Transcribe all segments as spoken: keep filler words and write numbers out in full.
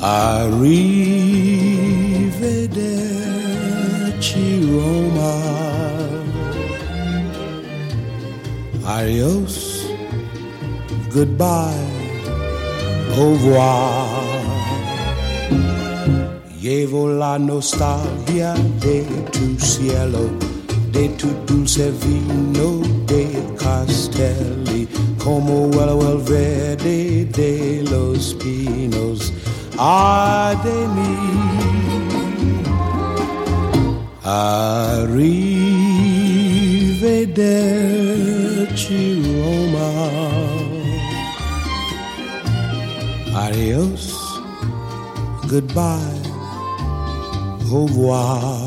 Arrivederci Roma, adios, goodbye, au revoir. Llevo la nostalgia de tu cielo, de tu dulce vino de castelli, como el, el verde de los pinos. Ay de mí, arrivederci Roma, adios, goodbye, au revoir.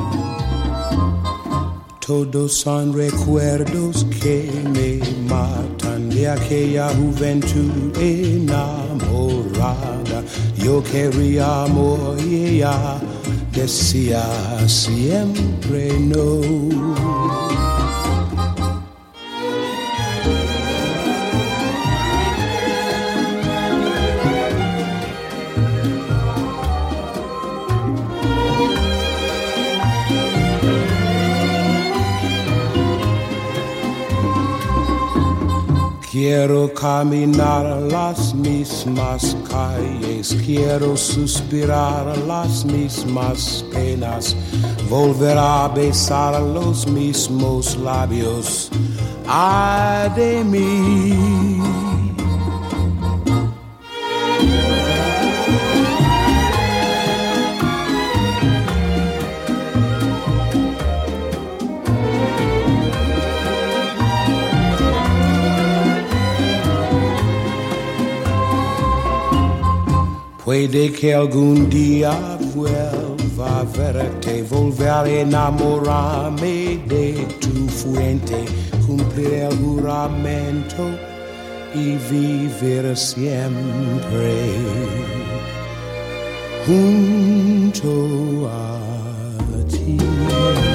Todos son recuerdos que me matan de aquella juventud enamorada. Yo quería amor y ella decía siempre no. Quiero caminar las mismas calles, quiero suspirar las mismas penas, volver a besar los mismos labios. Ay de mí. Puede que algún día vuelva a verte, volver a enamorarme de tu fuente, cumplir el juramento y vivir siempre junto a ti.